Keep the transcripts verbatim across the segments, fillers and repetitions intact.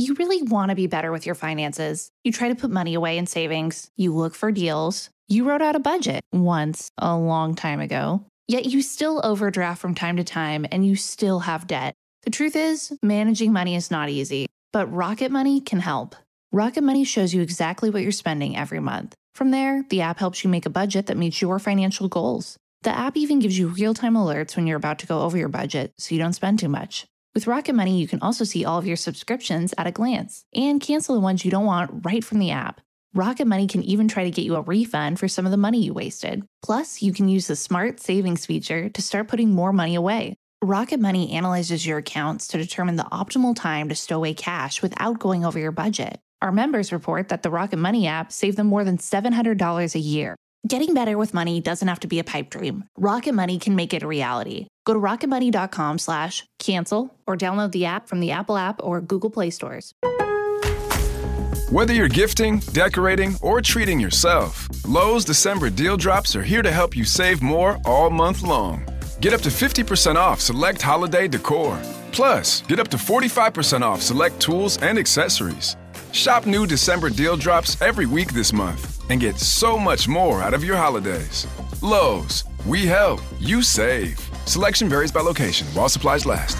You really want to be better with your finances. You try to put money away in savings. You look for deals. You wrote out a budget once a long time ago. Yet you still overdraft from time to time and you still have debt. The truth is, managing money is not easy, but Rocket Money can help. Rocket Money shows you exactly what you're spending every month. From there, the app helps you make a budget that meets your financial goals. The app even gives you real-time alerts when you're about to go over your budget so you don't spend too much. With Rocket Money, you can also see all of your subscriptions at a glance and cancel the ones you don't want right from the app. Rocket Money can even try to get you a refund for some of the money you wasted. Plus, you can use the Smart Savings feature to start putting more money away. Rocket Money analyzes your accounts to determine the optimal time to stow away cash without going over your budget. Our members report that the Rocket Money app saved them more than seven hundred dollars a year. Getting better with money doesn't have to be a pipe dream. Rocket Money can make it a reality. Go to rocketmoney.com slash cancel or download the app from the Apple app or Google Play stores. Whether you're gifting, decorating, or treating yourself, Lowe's December deal drops are here to help you save more all month long. Get up to fifty percent off select holiday decor. Plus, get up to forty-five percent off select tools and accessories. Shop new December deal drops every week this month and get so much more out of your holidays. Lowe's, we help, you save. Selection varies by location while supplies last.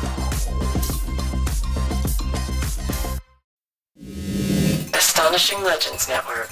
Astonishing Legends Network.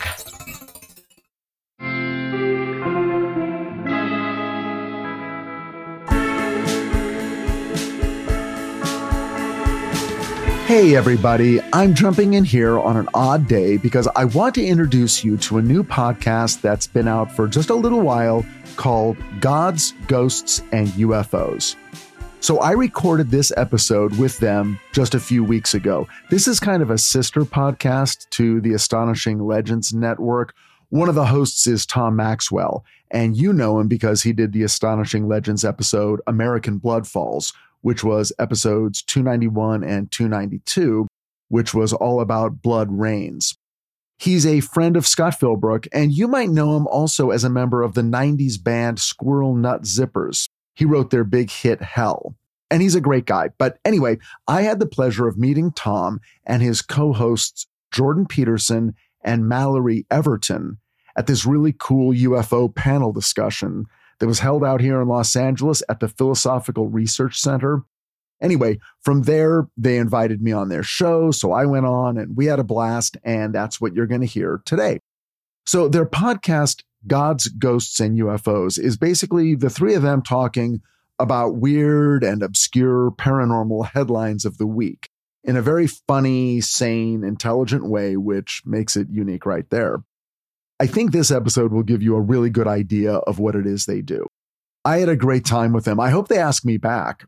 Hey everybody, I'm jumping in here on an odd day because I want to introduce you to a new podcast that's been out for just a little while called Gods, Ghosts, and U F Os. So I recorded this episode with them just a few weeks ago. This is kind of a sister podcast to the Astonishing Legends Network. One of the hosts is Tom Maxwell, and you know him because he did the Astonishing Legends episode American Blood Falls, which was episodes two ninety-one and two ninety-two, which was all about blood rains. He's a friend of Scott Philbrook, and you might know him also as a member of the nineties band Squirrel Nut Zippers. He wrote their big hit Hell, and he's a great guy. But anyway, I had the pleasure of meeting Tom and his co-hosts Jordan Peterson and Mallory Everton at this really cool U F O panel discussion that was held out here in Los Angeles at the Philosophical Research Center. Anyway, from there, they invited me on their show, so I went on and we had a blast, and that's what you're going to hear today. So their podcast, Gods, Ghosts, and U F Os, is basically the three of them talking about weird and obscure paranormal headlines of the week in a very funny, sane, intelligent way, which makes it unique right there. I think this episode will give you a really good idea of what it is they do. I had a great time with them. I hope they ask me back.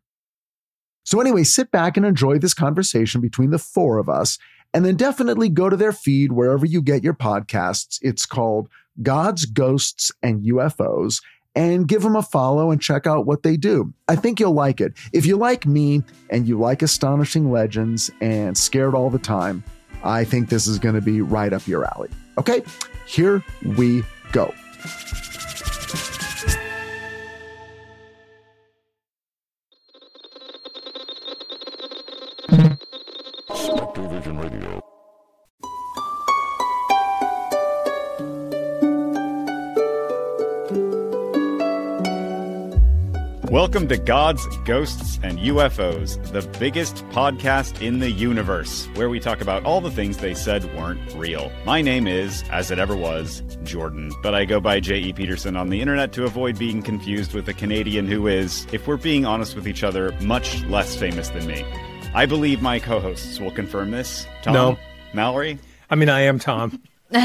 So anyway, sit back and enjoy this conversation between the four of us, and then definitely go to their feed wherever you get your podcasts. It's called Gods, Ghosts, and U F Os, and give them a follow and check out what they do. I think you'll like it. If you like me and you like Astonishing Legends and Scared All the Time, I think this is going to be right up your alley. Okay, here we go. Spectre Vision Radio. Welcome to Gods, Ghosts, and U F Os, the biggest podcast in the universe, where we talk about all the things they said weren't real. My name is, as it ever was, Jordan, but I go by J E Peterson on the internet to avoid being confused with a Canadian who is, if we're being honest with each other, much less famous than me. I believe my co-hosts will confirm this. Tom? No. Mallory? I mean, I am Tom.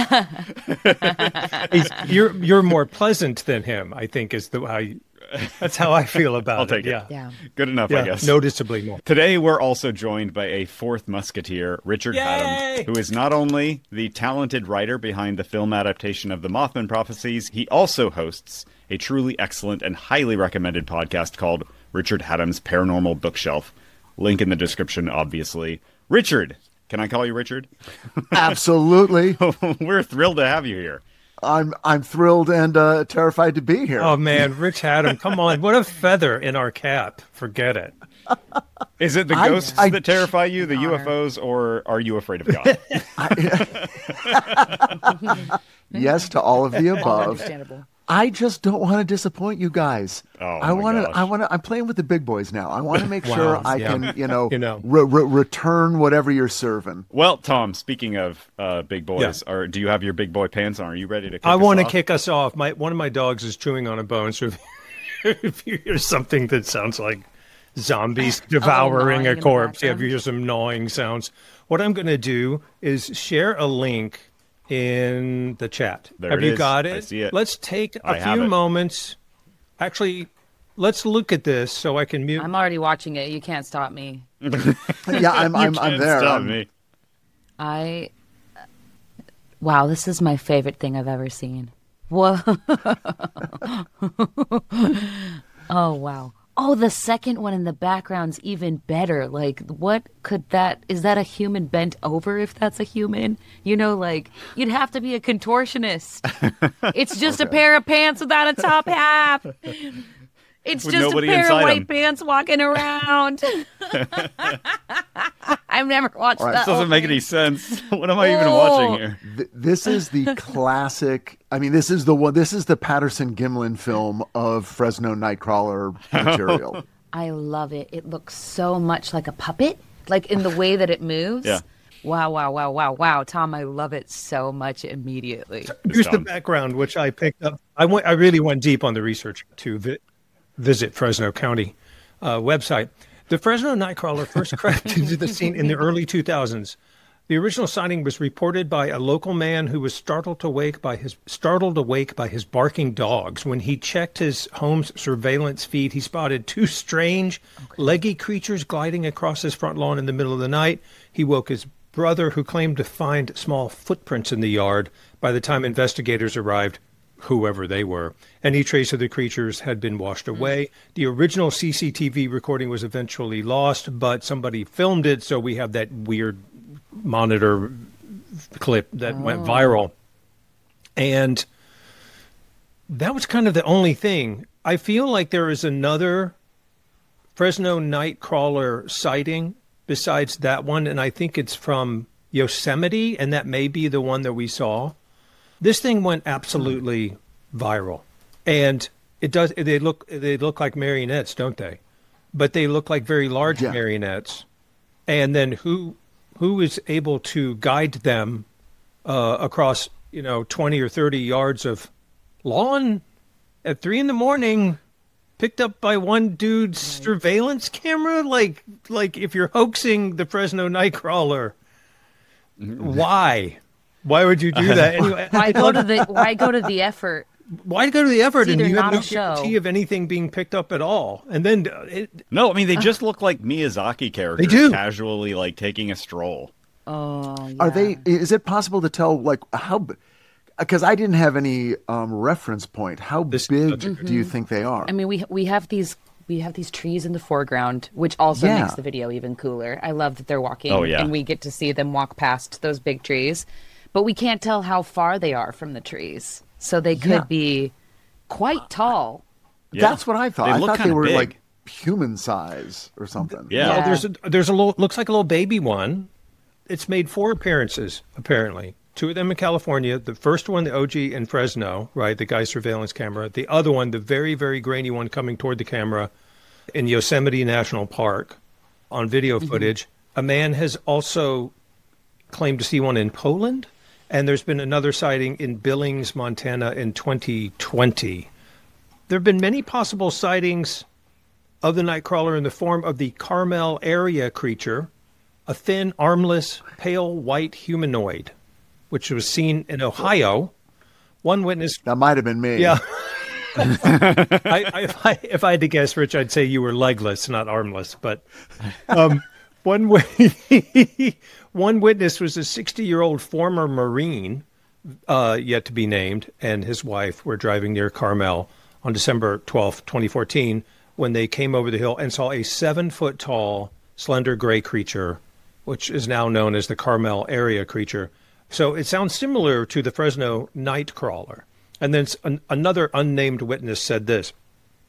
He's, you're you're more pleasant than him, I think, is the how you, that's how I feel about I'll it. take it. Yeah. Yeah. Good enough, yeah, I guess. Noticeably more. Today, we're also joined by a fourth musketeer, Richard Yay! Hatem, who is not only the talented writer behind the film adaptation of the Mothman Prophecies, he also hosts a truly excellent and highly recommended podcast called Richard Hatem's Paranormal Bookshelf. Link in the description, obviously. Richard, can I call you Richard? Absolutely. We're thrilled to have you here. I'm I'm thrilled and uh, terrified to be here. Oh, man, Rich Hatem, come on. What a feather in our cap. Forget it. Is it the I- ghosts I- that terrify you, the U F Os, or are you afraid of God? Yes to all of the All above. understandable. I just don't want to disappoint you guys. Oh, I my want to. gosh. I want to. I'm playing with the big boys now. I want to make Wow, sure I yeah. can, you know, You know. re- re- return whatever you're serving. Well, Tom, speaking of uh, big boys, are, do you have your big boy pants on? Are you ready to kick I us want to off? kick us off. My one of my dogs is chewing on a bone, so if, if you hear something that sounds like zombies devouring gnawing a in the corpse, yeah, if you background. hear some gnawing sounds, what I'm going to do is share a link in the chat. There Have it you is. got I it? see it. Let's take a I have few it. moments. Actually, let's look at this so I can mute. I'm already watching it. You can't stop me. Yeah, I'm. I'm, You I'm can't there. Stop I'm- me. I. Wow, this is my favorite thing I've ever seen. Whoa. Oh, wow. Oh, the second one in the background's even better. Like, what could that... Is that a human bent over if that's a human? You know, like, you'd have to be a contortionist. It's just a pair of pants without a top half. It's With just a nobody pair of inside white 'em. pants walking around. I've never watched All right, that. This doesn't whole make thing. any sense. What am I even Oh. watching here? Th- this is the classic. I mean, this is the one. This is the Patterson Gimlin film of Fresno Nightcrawler material. I love it. It looks so much like a puppet, like in the way that it moves. Yeah. Wow, wow, wow, wow, wow. Tom, I love it so much immediately. Here's the Tom. background, which I picked up. I went. I really went deep on the research to vi- visit Fresno County uh, website. The Fresno Nightcrawler first crept into the scene in the early two thousands. The original sighting was reported by a local man who was startled awake by his startled awake by his barking dogs. When he checked his home's surveillance feed, he spotted two strange, leggy creatures gliding across his front lawn in the middle of the night. He woke his brother, who claimed to find small footprints in the yard. By the time investigators arrived, whoever they were, any trace of the creatures had been washed away. The original C C T V recording was eventually lost, but somebody filmed it, so we have that weird monitor clip that went viral. And that was kind of the only thing. I feel like there is another Fresno Nightcrawler sighting besides that one, and I think it's from Yosemite, and that may be the one that we saw. This thing went absolutely viral, and it does. They look they look like marionettes, don't they? But they look like very large Yeah. marionettes. And then who who is able to guide them uh, across, you know, twenty or thirty yards of lawn at three in the morning, picked up by one dude's surveillance camera? Like, like if you're hoaxing the Fresno Nightcrawler, why? Why would you do that? Anyway, Why go to the Why go to the effort? why go to the effort It's and either you have not no a show. guarantee of anything being picked up at all? And then uh, it, No, I mean, they just look like Miyazaki characters do. casually, like, taking a stroll. Oh, yeah. Are they? Is it possible to tell like how? Because I didn't have any um, reference point. How This- big that's do you think they are? I mean, we we have these we have these trees in the foreground, which also Yeah. makes the video even cooler. I love that they're walking, Oh, yeah. and we get to see them walk past those big trees, but we can't tell how far they are from the trees. So they could Yeah. be quite tall. Yeah. That's what I thought. They I look thought they kinda were big. like human size or something. Yeah. well, Yeah. there's a there's a little looks like a little baby one. It's made four appearances apparently. Two of them in California. The first one, the O G in Fresno, right? The guy's surveillance camera. The other one, the very very grainy one, coming toward the camera in Yosemite National Park on video footage. A man has also claimed to see one in Poland, and there's been another sighting in Billings, Montana in twenty twenty. There have been many possible sightings of the Nightcrawler in the form of the Carmel area creature, a thin, armless, pale white humanoid, which was seen in Ohio. One witness, That might have been me. yeah. I, I, if, I, if I had to guess, Rich, I'd say you were legless, not armless. But um, one wi- one witness was a sixty-year-old former Marine, uh, yet to be named, and his wife were driving near Carmel on December twelfth, twenty fourteen, when they came over the hill and saw a seven-foot-tall, slender gray creature, which is now known as the Carmel area creature. So it sounds similar to the Fresno Nightcrawler. And then s- an, another unnamed witness said this.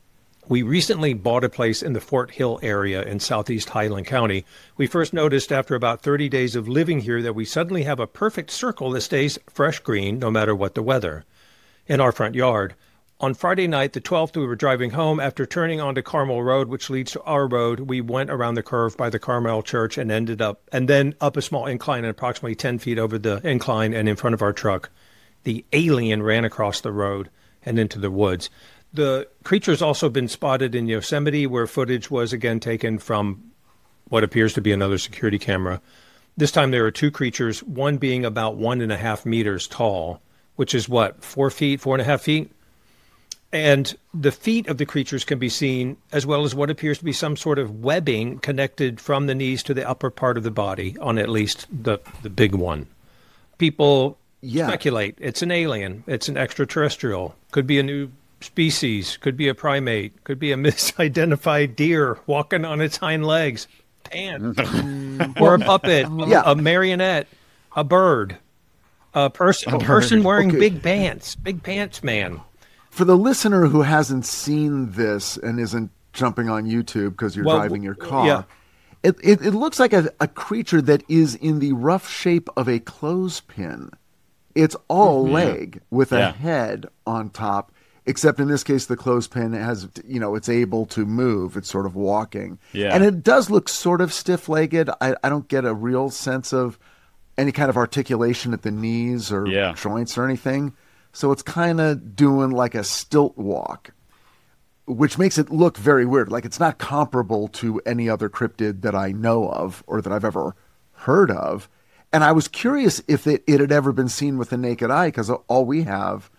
We recently bought a place in the Fort Hill area in southeast Highland County. We first noticed after about thirty days of living here that we suddenly have a perfect circle that stays fresh green no matter what the weather in our front yard. On Friday night, the twelfth, we were driving home. After turning onto Carmel Road, which leads to our road, we went around the curve by the Carmel Church and ended up, and then up a small incline and approximately ten feet over the incline and in front of our truck. The alien ran across the road and into the woods. The creature's also been spotted in Yosemite, where footage was again taken from what appears to be another security camera. This time there are two creatures, one being about one and a half meters tall, which is what, four feet, four and a half feet? And the feet of the creatures can be seen, as well as what appears to be some sort of webbing connected from the knees to the upper part of the body, on at least the, the big one. People yeah. speculate it's an alien, it's an extraterrestrial, could be a new species, could be a primate, could be a misidentified deer walking on its hind legs, pants, or a puppet, yeah. a marionette, a bird, a person, a, a person wearing okay. big pants, big pants man. For the listener who hasn't seen this and isn't jumping on YouTube because you're well, driving your car, yeah. it, it, it looks like a, a creature that is in the rough shape of a clothespin. It's all mm-hmm. leg with yeah. a head on top, except in this case, the clothespin has, you know, it's able to move. It's sort of walking. Yeah. And it does look sort of stiff-legged. I, I don't get a real sense of any kind of articulation at the knees or yeah. joints or anything. So it's kind of doing like a stilt walk, which makes it look very weird. Like it's not comparable to any other cryptid that I know of or that I've ever heard of. And I was curious if it, it had ever been seen with the naked eye, because all we have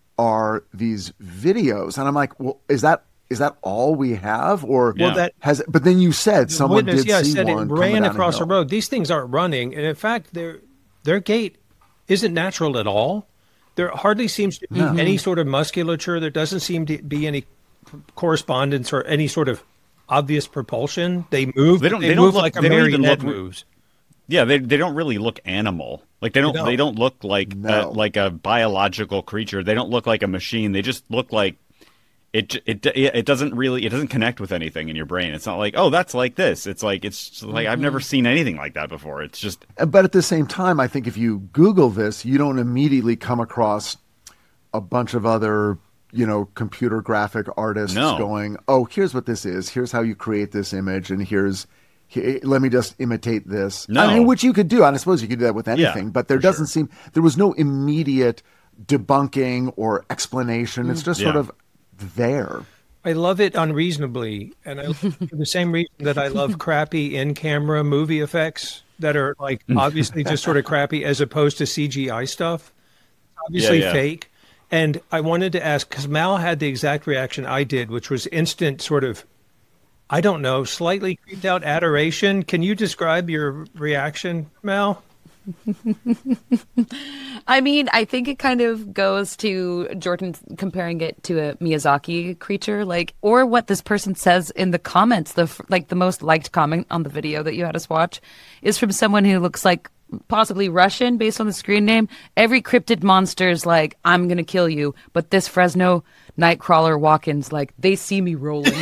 are these videos. And I'm like, well, is that is that all we have? Or well, that has? But then you said the someone witness, did yeah, see said one it ran coming across down the a hill. road. These things aren't running, and in fact, their their gait isn't natural at all. There hardly seems to be No. any sort of musculature. There doesn't seem to be any correspondence or any sort of obvious propulsion. They move. They don't. They, They, move don't look like a they don't even marionette look, moves. Yeah, they they don't really look animal. Like they don't. They don't. They don't look like No. uh, like a biological creature. They don't look like a machine. They just look like it. It it doesn't really. It doesn't connect with anything in your brain. It's not like, oh, that's like this. It's like it's just like I've never seen anything like that before. It's just. But at the same time, I think if you Google this, you don't immediately come across a bunch of other, you know, computer graphic artists No. going, oh, here's what this is. Here's how you create this image. And here's, here, let me just imitate this. No. I mean, which you could do. And I suppose you could do that with anything. Yeah, but there for doesn't sure. seem, there was no immediate debunking or explanation. It's just sort Yeah. of there. I love it unreasonably, and I for the same reason that I love crappy in-camera movie effects that are like obviously just sort of crappy, as opposed to C G I stuff. Obviously Yeah, yeah. fake. And I wanted to ask, because Mal had the exact reaction I did, which was instant sort of, I don't know, slightly creeped out adoration. Can you describe your reaction, Mal? I mean, I think it kind of goes to Jordan comparing it to a Miyazaki creature, like, or what this person says in the comments. The like the most liked comment on the video that you had us watch is from someone who looks like possibly Russian based on the screen name. Every cryptid monster's like, I'm gonna kill you, but this Fresno Nightcrawler walk-in's like, they see me rolling.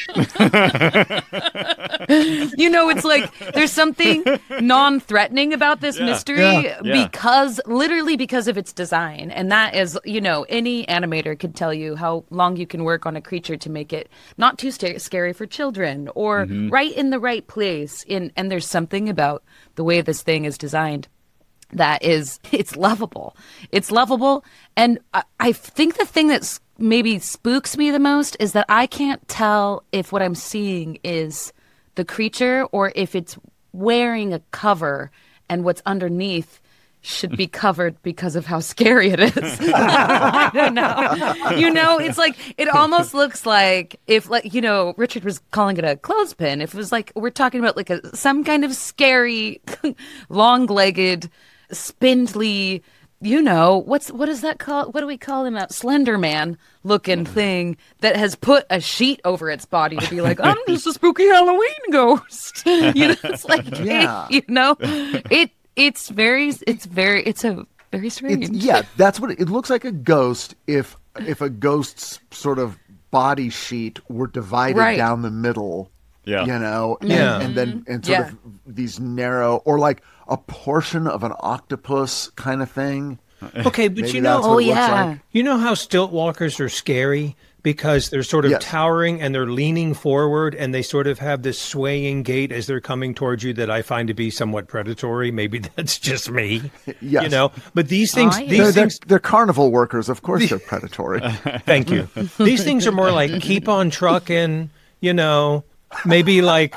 You know, it's like there's something non-threatening about this Yeah. mystery Yeah. Yeah. because literally because of its design. And that is, you know, any animator could tell you how long you can work on a creature to make it not too sta- scary for children or right in the right place. In and there's something about the way this thing is designed that is, it's lovable. It's lovable. And I, I think the thing that's maybe spooks me the most is that I can't tell if what I'm seeing is the creature or if it's wearing a cover and what's underneath should be covered because of how scary it is. I don't know. You know, it's like, it almost looks like if, like, you know, Richard was calling it a clothespin. If it was like, we're talking about like a, some kind of scary, long-legged, spindly, you know, what's, what is that called? What do we call him? A Slender Man looking thing that has put a sheet over its body to be like, I'm just a spooky Halloween ghost. You know, it's like, Yeah. you know, it, It's very, it's very, it's a very strange. It's, yeah, that's what it, it looks like. A ghost, if if a ghost's sort of body sheet were divided Right. down the middle. Yeah. You know, and, Yeah. and then and sort Yeah. of these narrow, or like a portion of an octopus kind of thing. Okay, but Maybe you know, that's what Oh, it looks yeah. like. you know how stilt walkers are scary because they're sort of Yes. towering and they're leaning forward and they sort of have this swaying gait as they're coming towards you that I find to be somewhat predatory. Maybe that's just me. Yes. You know, but these things, Oh, yeah. these They're, they're, things, they're carnival workers, of course. They're predatory. thank you. These things are more like keep on trucking, you know, maybe like,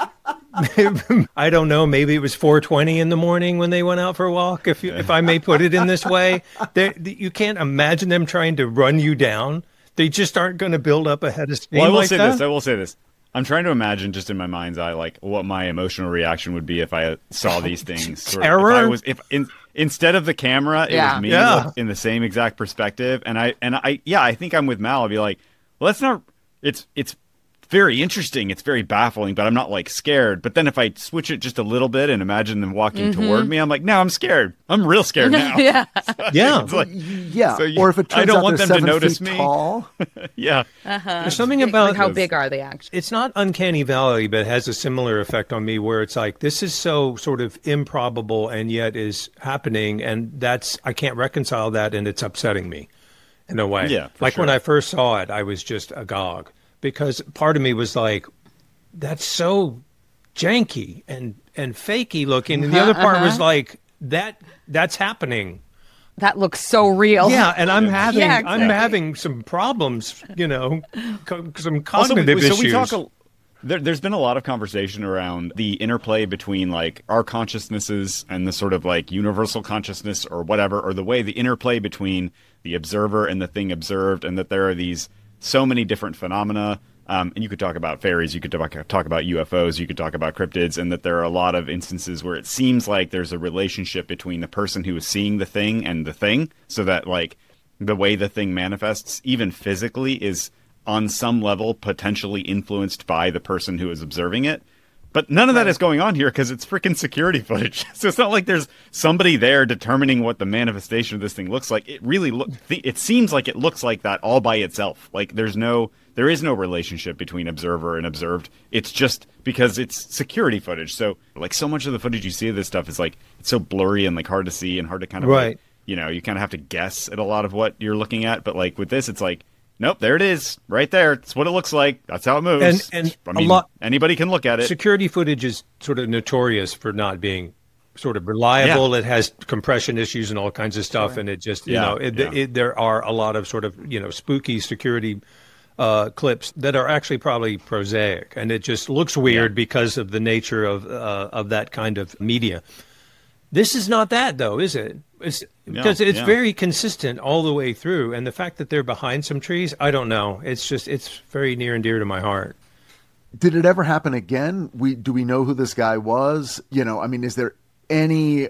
I don't know, maybe it was four twenty in the morning when they went out for a walk, if you, if I may put it in this way. They, you can't imagine them trying to run you down. They just aren't going to build up a head of steam Well, I will like say that. this. I will say this. I'm trying to imagine just in my mind's eye, like what my emotional reaction would be if I saw these things. Sort of- Terror? If I was, if in, instead of the camera, it Yeah. was me Yeah. look- in the same exact perspective. And I, and I, yeah, I think I'm with Mal. I'll be like, well, that's not. It's, it's very interesting. It's very baffling, but I'm not like scared. But then if I switch it just a little bit and imagine them walking toward me, I'm like, no, I'm scared. I'm real scared now. yeah. Yeah. It's like, Yeah. So you- or if it I turns don't out want they're them to seven notice feet me. tall. yeah. There's something Like, about how big are they actually? It's not Uncanny Valley, but it has a similar effect on me where it's like, this is so sort of improbable and yet is happening. And that's, I can't reconcile that. And it's upsetting me in a way. Yeah, for like when sure. I first saw it, I was just agog because part of me was like, that's so janky and, and fakey looking. And the other part was like, that that's happening. That looks so real. Yeah, and I'm having Yeah, I'm exactly. having some problems, you know, co- some Also, we- cognitive so issues. we talk a, there, there's been a lot of conversation around the interplay between like our consciousnesses and the sort of like universal consciousness or whatever, or the way the interplay between the observer and the thing observed, and that there are these so many different phenomena. Um, and you could talk about fairies, you could talk, talk about U F Os, you could talk about cryptids, and that there are a lot of instances where it seems like there's a relationship between the person who is seeing the thing and the thing, so that like the way the thing manifests, even physically, is on some level potentially influenced by the person who is observing it. But none of that is going on here because it's freaking security footage. So it's not like there's somebody there determining what the manifestation of this thing looks like. It really look. It seems like it looks like that all by itself. Like there's no, there is no relationship between observer and observed. It's just because it's security footage. So like so much of the footage you see of this stuff is like it's so blurry and like hard to see and hard to kind of Right. like, you know, you kind of have to guess at a lot of what you're looking at. But like with this, it's like. Nope, there it is, right there. It's what it looks like. That's how it moves. And- and I a mean, lot- anybody can look at it. Security footage is sort of notorious for not being sort of reliable. It has compression issues and all kinds of stuff, and it just you Yeah, know it, yeah. it, there are a lot of sort of you know spooky security uh, clips that are actually probably prosaic, and it just looks weird Yeah. because of the nature of uh, of that kind of media. This is not that, though, is it? It's, because it's yeah. very consistent all the way through, and the fact that they're behind some trees, I don't know. It's just it's very near and dear to my heart. Did it ever happen again? We do we know who this guy was? You know, I mean, is there any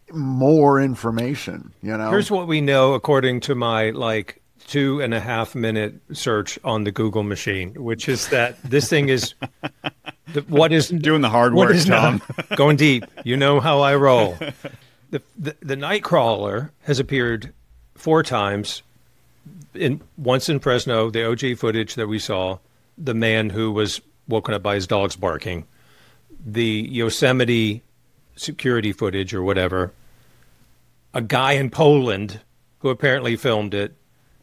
more information? You know, Here's what we know according to my like two and a half minute search on the Google machine, which is that this thing is the, what is Doing the hard what work, is Tom. not- going deep. You know how I roll. The, the the Nightcrawler has appeared four times. In once in Fresno, the O J footage that we saw, the man who was woken up by his dogs barking, the Yosemite security footage or whatever, a guy in Poland who apparently filmed it,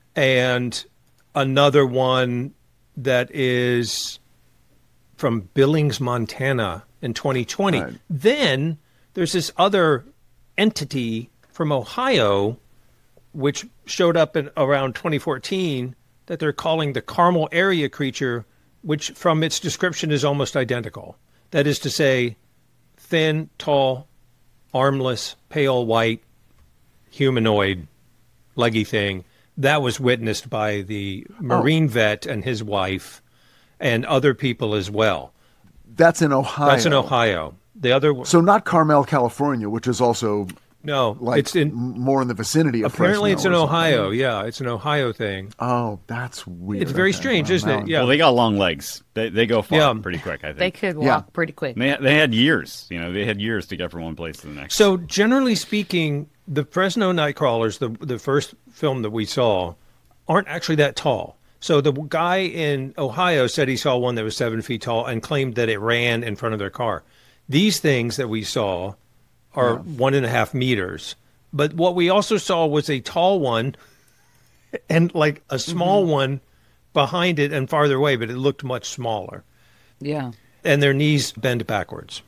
and another one that is from Billings, Montana in twenty twenty. Right. Then there's this other entity from Ohio, which showed up in around twenty fourteen, that they're calling the Carmel area creature, which from its description is almost identical. That is to say, thin, tall, armless, pale white, humanoid, leggy thing. That was witnessed by the Marine vet and his wife and other people as well. that's in Ohio. That's in Ohio. The other So not Carmel, California, which is also no, like it's in m- more in the vicinity of apparently Fresno it's in or something. Ohio. Yeah, it's an Ohio thing. Oh, that's weird. It's very Okay, strange, well, isn't now it? Yeah. Well, they got long legs. They they go far Yeah. pretty quick, I think. They could walk Yeah. pretty quick. They, they had years. You know, they had years to get from one place to the next. So generally speaking, the Fresno Nightcrawlers, the the first film that we saw, aren't actually that tall. So the guy in Ohio said he saw one that was seven feet tall and claimed that it ran in front of their car. These things that we saw are yeah. one and a half meters. But what we also saw was a tall one and like a small mm-hmm. one behind it and farther away, but it looked much smaller. Yeah. And their knees bend backwards.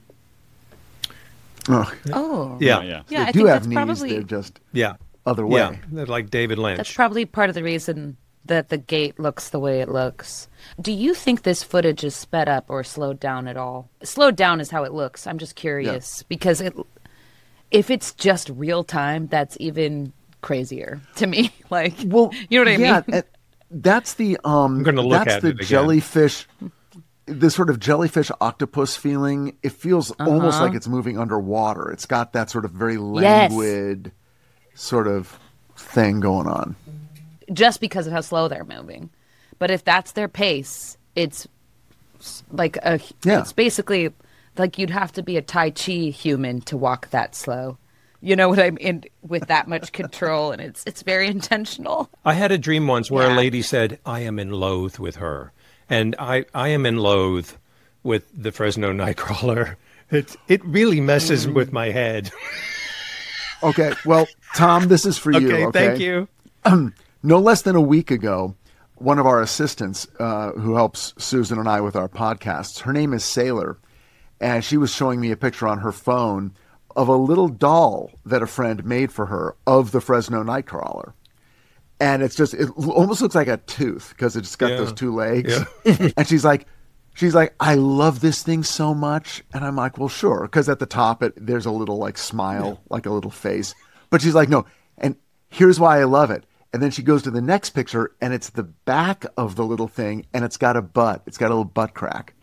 Oh, oh. yeah. Oh, yeah. Yeah, they I do think have that's knees. probably They're just yeah. other way. Yeah, they're like David Lynch. That's probably part of the reason that the gate looks the way it looks. Do you think this footage is sped up or slowed down at all? Slowed down is how it looks. I'm just curious yeah. because it, if it's just real time, that's even crazier to me. Like, well, you know what I yeah, mean? That's the um. I'm gonna look that's at the it again. jellyfish. The sort of jellyfish octopus feeling. It feels Uh-huh. almost like it's moving underwater. It's got that sort of very languid yes. sort of thing going on. Just because of how slow they're moving. But if that's their pace, it's like a yeah. it's basically like you'd have to be a Tai Chi human to walk that slow. You know what I mean? With that much control, and it's it's very intentional. I had a dream once where yeah. a lady said, I am in loathe with her. And I, I am in loathe with the Fresno Nightcrawler. It, it really messes mm. with my head. Okay, well, Tom, this is for you. Okay, okay? thank you. Um, no less than a week ago, one of our assistants uh, who helps Susan and I with our podcasts, her name is Sailor, and she was showing me a picture on her phone of a little doll that a friend made for her of the Fresno Nightcrawler. And it's just, it almost looks like a tooth because it's got yeah. those two legs. Yeah. And she's like, she's like, I love this thing so much. And I'm like, well, sure. Because at the top, it there's a little like smile, yeah. like a little face. But she's like, no. And here's why I love it. And then she goes to the next picture and it's the back of the little thing and it's got a butt. It's got a little butt crack.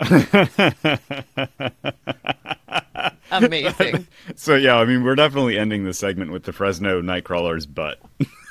Amazing. So, yeah, I mean, we're definitely ending the segment with the Fresno Nightcrawler's butt.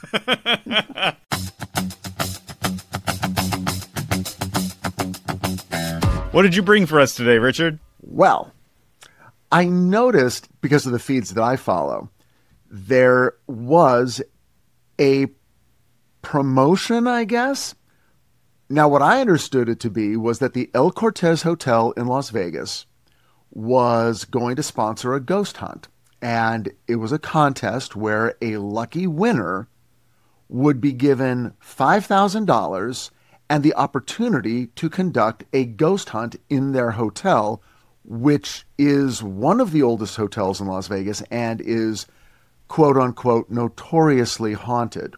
What did you bring for us today, Richard? Well, I noticed, because of the feeds that I follow, there was a promotion, I guess. Now, what I understood it to be was that the El Cortez Hotel in Las Vegas was going to sponsor a ghost hunt. And it was a contest where a lucky winner would be given five thousand dollars and the opportunity to conduct a ghost hunt in their hotel, which is one of the oldest hotels in Las Vegas and is, quote unquote, notoriously haunted.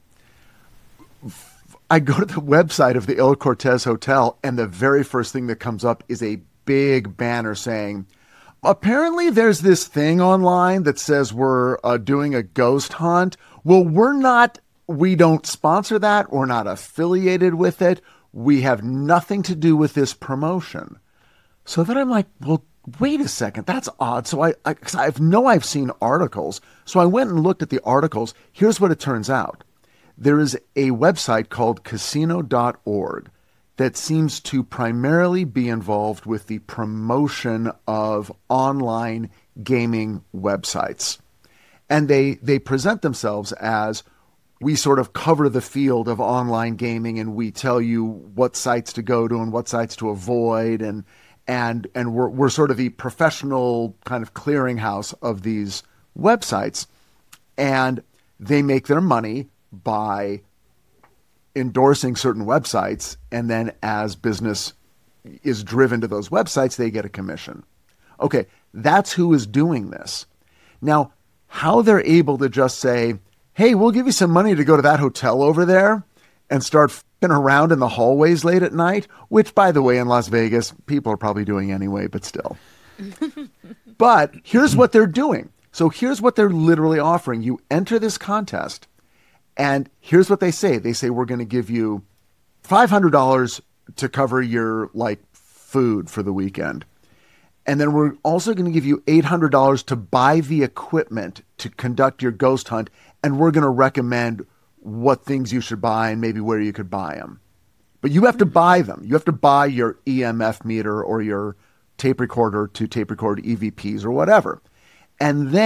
I go to the website of the El Cortez Hotel, and the very first thing that comes up is a big banner saying, apparently there's this thing online that says we're uh, doing a ghost hunt. Well, we're not, we don't sponsor that. We're not affiliated with it. We have nothing to do with this promotion. So then I'm like, well, wait a second, that's odd. So I, I, 'cause I know I've seen articles. So I went and looked at the articles. Here's what it turns out. There is a website called casino dot org that seems to primarily be involved with the promotion of online gaming websites. And they, they present themselves as, we sort of cover the field of online gaming and we tell you what sites to go to and what sites to avoid. And, and, and we're, we're sort of the professional kind of clearinghouse of these websites. And they make their money by endorsing certain websites, and then as business is driven to those websites, they get a commission. Okay, that's who is doing this. Now, how they're able to just say, hey, we'll give you some money to go to that hotel over there and start f***ing around in the hallways late at night, which, by the way, in Las Vegas, people are probably doing anyway, but still. But here's what they're doing. So here's what they're literally offering. You enter this contest, and here's what they say. They say, we're going to give you five hundred dollars to cover your like food for the weekend. And then we're also going to give you eight hundred dollars to buy the equipment to conduct your ghost hunt. And we're going to recommend what things you should buy and maybe where you could buy them. But you have to buy them. You have to buy your E M F meter or your tape recorder to tape record E V Ps or whatever. And then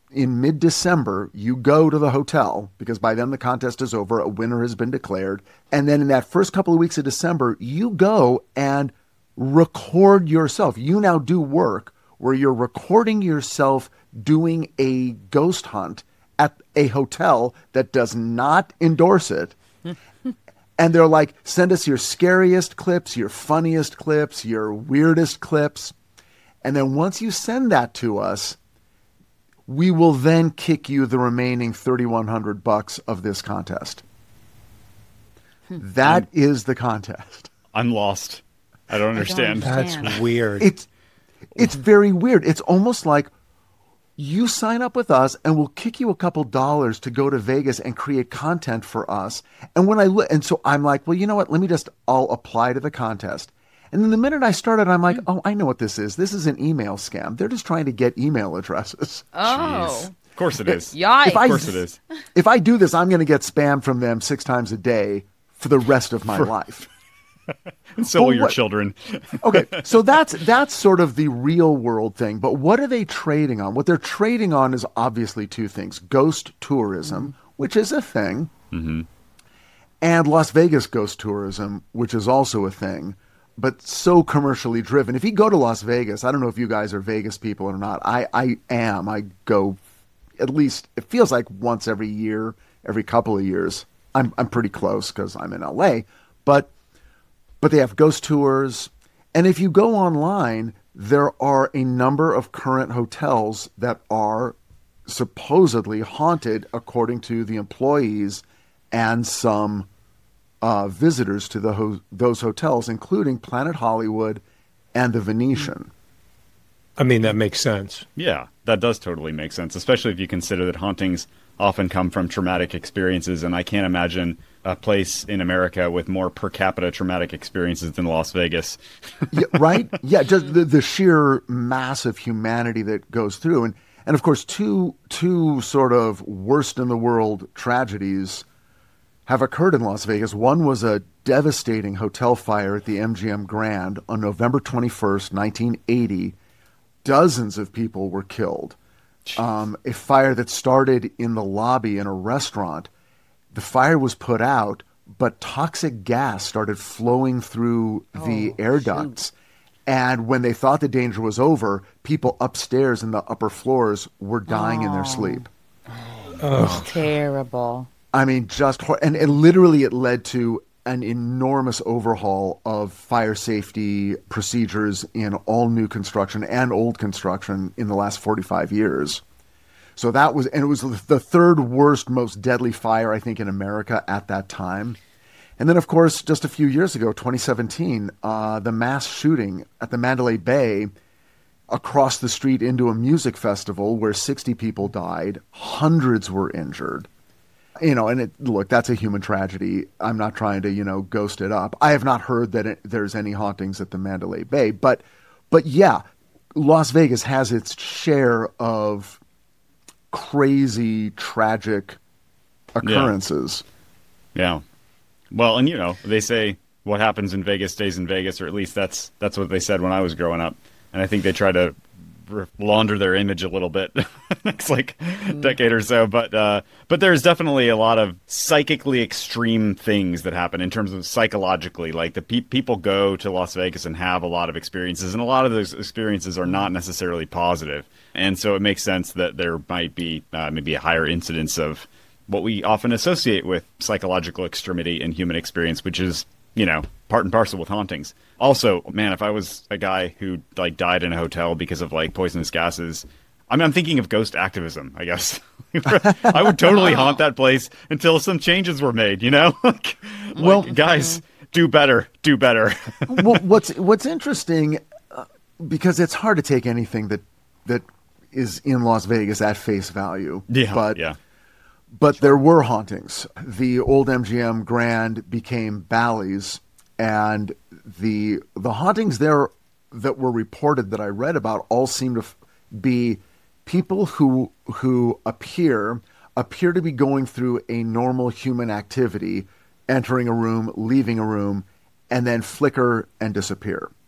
in mid-December, you go to the hotel because by then the contest is over, a winner has been declared. And then in that first couple of weeks of December, you go and record yourself. You now do work where you're recording yourself doing a ghost hunt at a hotel that does not endorse it. And they're like, send us your scariest clips, your funniest clips, your weirdest clips. And then once you send that to us, we will then kick you the remaining thirty-one hundred bucks of this contest. That I'm, is the contest. I'm lost. I don't understand. I don't understand. That's weird. It's it's very weird. It's almost like you sign up with us and we'll kick you a couple dollars to go to Vegas and create content for us. And when I look, and so I'm like, well, you know what? Let me just, I'll apply to the contest. And then the minute I started, I'm like, oh, I know what this is. This is an email scam. They're just trying to get email addresses. Oh. Jeez. Of course it is. Yikes. Of course it is. If I do this, I'm going to get spam from them six times a day for the rest of my for, life. And so will your what, children. Okay, so that's that's sort of the real world thing. But what are they trading on? What they're trading on is obviously two things. Ghost tourism, mm-hmm. which is a thing, mm-hmm. and Las Vegas ghost tourism, which is also a thing, but so commercially driven. If you go to Las Vegas, I don't know if you guys are Vegas people or not. I, I am. I go at least, it feels like once every year, every couple of years. I'm I'm pretty close because I'm in L A, but But they have ghost tours. And if you go online, there are a number of current hotels that are supposedly haunted, according to the employees and some uh, visitors to the ho- those hotels, including Planet Hollywood and the Venetian. I mean, that makes sense. Yeah, that does totally make sense, especially if you consider that hauntings often come from traumatic experiences. And I can't imagine a place in America with more per capita traumatic experiences than Las Vegas. Yeah, right? Yeah, just the, the sheer mass of humanity that goes through. And, and of course, two, two sort of worst in the world tragedies have occurred in Las Vegas. One was a devastating hotel fire at the M G M Grand on November twenty-first, nineteen eighty. Dozens of people were killed. Um, a fire that started in the lobby in a restaurant. The fire was put out, but toxic gas started flowing through the oh, air ducts. Shoot. And when they thought the danger was over, people upstairs in the upper floors were dying oh. in their sleep. Oh, terrible. I mean, just, and, and literally it led to an enormous overhaul of fire safety procedures in all new construction and old construction in the last forty-five years. So that was, and it was the third worst, most deadly fire, I think, in America at that time. And then, of course, just a few years ago, twenty seventeen, uh, the mass shooting at the Mandalay Bay across the street into a music festival where sixty people died, hundreds were injured. You know, and it, look, that's a human tragedy. I'm not trying to, you know, ghost it up. I have not heard that it, there's any hauntings at the Mandalay Bay. But, but yeah, Las Vegas has its share of crazy, tragic occurrences. Yeah. yeah. Well, and, you know, they say what happens in Vegas stays in Vegas, or at least that's that's what they said when I was growing up. And I think they try to launder their image a little bit next like mm. decade or so, but uh but there's definitely a lot of psychically extreme things that happen in terms of psychologically. Like the pe- people go to Las Vegas and have a lot of experiences, and a lot of those experiences are not necessarily positive, and so it makes sense that there might be uh, maybe a higher incidence of what we often associate with psychological extremity in human experience, which is, you know, part and parcel with hauntings. Also, man, if I was a guy who like died in a hotel because of like poisonous gases, I mean, I'm thinking of ghost activism, I guess. I would totally haunt that place until some changes were made, you know? like, well, like, guys, do better, do better. Well, what's what's interesting, uh, because it's hard to take anything that that is in Las Vegas at face value. Yeah, but, yeah. But there were hauntings. The old M G M Grand became Bally's, and the the hauntings there that were reported that I read about all seem to f- be people who who appear appear to be going through a normal human activity, entering a room, leaving a room, and then flicker and disappear.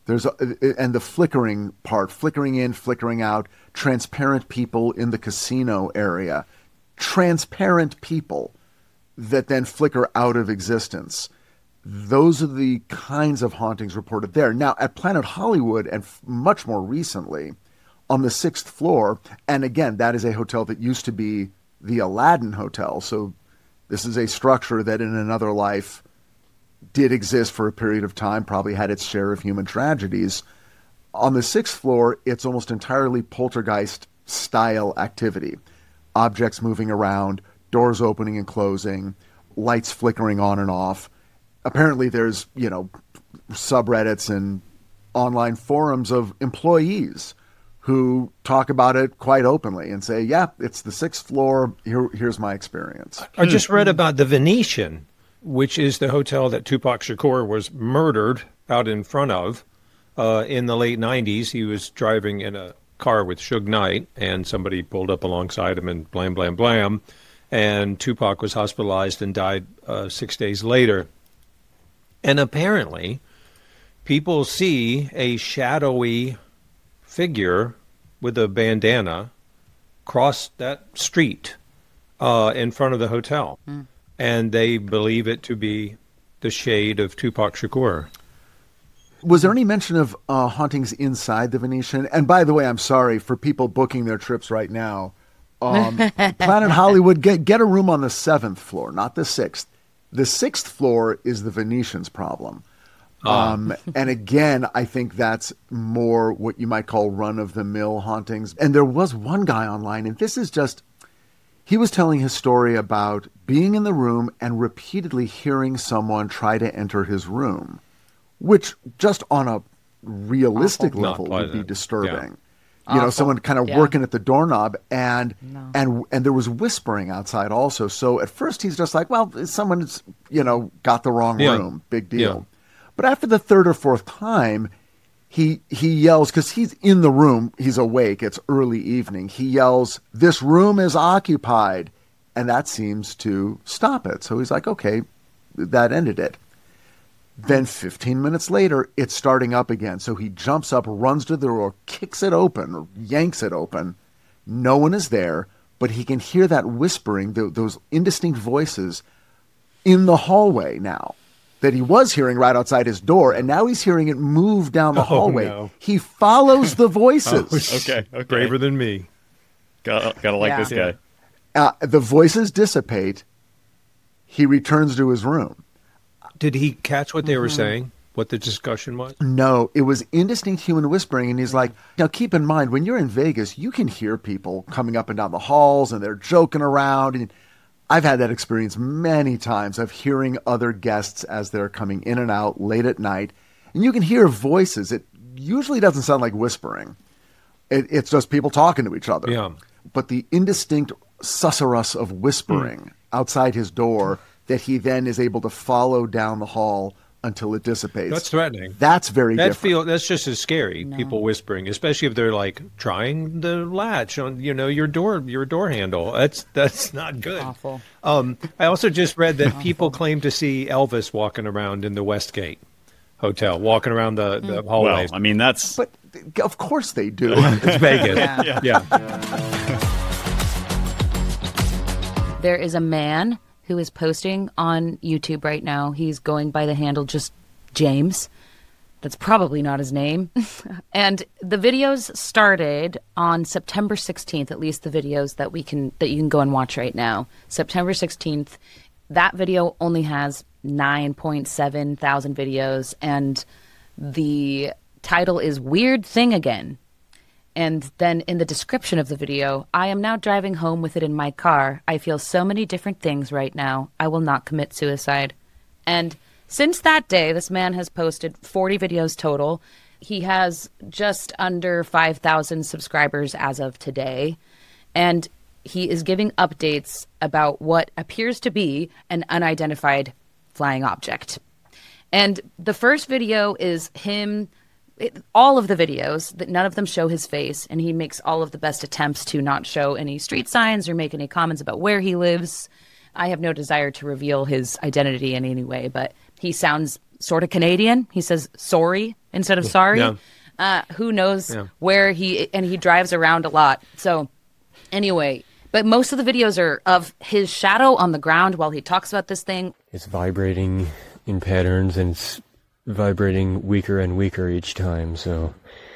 There's a, and the flickering part, flickering in, flickering out, transparent people in the casino area, transparent people that then flicker out of existence. Those are the kinds of hauntings reported there. Now, at Planet Hollywood, and f- much more recently, on the sixth floor, and again, that is a hotel that used to be the Aladdin Hotel, so this is a structure that in another life did exist for a period of time, probably had its share of human tragedies. On the sixth floor, it's almost entirely poltergeist-style activity. Objects moving around, doors opening and closing, lights flickering on and off. Apparently there's, you know, subreddits and online forums of employees who talk about it quite openly and say, yeah, it's the sixth floor. Here, here's my experience. I just read about the Venetian, which is the hotel that Tupac Shakur was murdered out in front of uh, in the late nineties. He was driving in a car with Suge Knight, and somebody pulled up alongside him and blam, blam, blam. And Tupac was hospitalized and died uh, six days later. And apparently, people see a shadowy figure with a bandana cross that street uh, in front of the hotel. Mm. And they believe it to be the shade of Tupac Shakur. Was there any mention of uh, hauntings inside the Venetian? And by the way, I'm sorry for people booking their trips right now. Um, Planet Hollywood, get, get a room on the seventh floor, not the sixth. The sixth floor is the Venetian's problem. Um, and again, I think that's more what you might call run-of-the-mill hauntings. And there was one guy online, and this is just, he was telling his story about being in the room and repeatedly hearing someone try to enter his room, which just on a realistic Awful. level would be disturbing. Yeah. You know, Awful. someone kind of Yeah. working at the doorknob, and No. and and there was whispering outside also. So at first he's just like, well, someone's, you know, got the wrong Yeah. room. Big deal. Yeah. But after the third or fourth time, he he yells, because he's in the room, he's awake, it's early evening. He yells, "This room is occupied." And that seems to stop it. So he's like, okay, that ended it. Then fifteen minutes later, it's starting up again. So he jumps up, runs to the door, kicks it open, or yanks it open. No one is there, but he can hear that whispering, th- those indistinct voices in the hallway now that he was hearing right outside his door. And now he's hearing it move down the Oh, hallway. no. He follows the voices. Okay, okay. Braver than me. Gotta, gotta like Yeah. this guy. Uh, the voices dissipate. He returns to his room. Did he catch what they were saying? What the discussion was? No, it was indistinct human whispering. And he's like, now keep in mind, when you're in Vegas, you can hear people coming up and down the halls and they're joking around. And I've had that experience many times of hearing other guests as they're coming in and out late at night. And you can hear voices. It usually doesn't sound like whispering. It, it's just people talking to each other. Yeah. But the indistinct susurrus of whispering Mm. outside his door that he then is able to follow down the hall until it dissipates. That's threatening. That's very That different. feel that's just as scary. People whispering, especially if they're like trying the latch on, you know, your door, your door handle. That's that's not good. Awful. Um, I also just read that people claim to see Elvis walking around in the Westgate Hotel, walking around the, the Well, hallways. I mean, that's But of course they do. It's Vegas. Yeah. Yeah. There is a man who is posting on YouTube right now. He's going by the handle just James. That's probably not his name. And the videos started on September sixteenth, at least the videos that we can that you can go and watch right now. September sixteenth. That video only has nine point seven thousand videos, and the title is Weird Thing Again. And then in the description of the video, I am now driving home with it in my car. I feel so many different things right now. I will not commit suicide. And since that day, this man has posted forty videos total. He has just under five thousand subscribers as of today. And he is giving updates about what appears to be an unidentified flying object. And the first video is him... It, all of the videos, that none of them show his face, and he makes all of the best attempts to not show any street signs or make any comments about where he lives. I have no desire to reveal his identity in any way, but he sounds sort of Canadian. He says sorry instead of sorry. Yeah. Uh, who knows Yeah. where he, and he drives around a lot. So anyway, but most of the videos are of his shadow on the ground while he talks about this thing. It's vibrating in patterns, and it's vibrating weaker and weaker each time, so...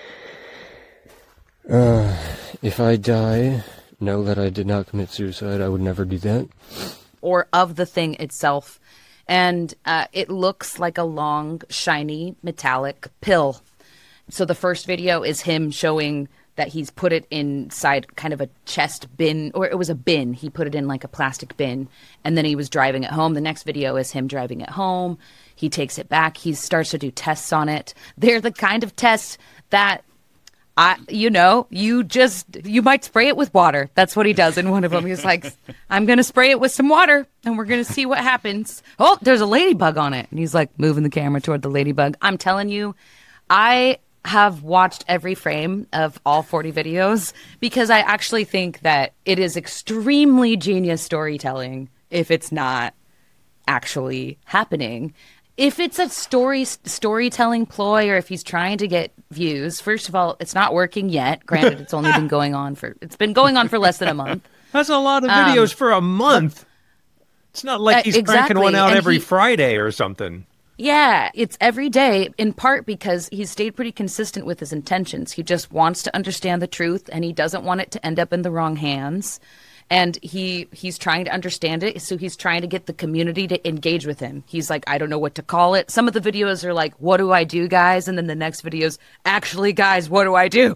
Uh, if I die, know that I did not commit suicide. I would never do that. Or of the thing itself. And uh, it looks like a long, shiny, metallic pill. So the first video is him showing that he's put it inside kind of a chest bin, or it was a bin. He put it in like a plastic bin, and then he was driving it home. The next video is him driving it home. He takes it back. He starts to do tests on it. They're the kind of tests that, I, you know, you just, you might spray it with water. That's what he does in one of them. He's like, I'm going to spray it with some water, and we're going to see what happens. Oh, there's a ladybug on it. And he's like moving the camera toward the ladybug. I'm telling you, I have watched every frame of all forty videos because I actually think that it is extremely genius storytelling if it's not actually happening. If it's a story storytelling ploy, or if he's trying to get views, first of all, it's not working yet. Granted, it's only been going on for it's been going on for less than a month. That's a lot of videos um, for a month. It's not like he's uh, exactly. cranking one out and every he, Friday or something. Yeah, it's every day, in part because he's stayed pretty consistent with his intentions. He just wants to understand the truth, and he doesn't want it to end up in the wrong hands. And he he's trying to understand it, so he's trying to get the community to engage with him. He's like, I don't know what to call it. Some of the videos are like, what do I do, guys? And then the next videos, actually, guys, what do I do?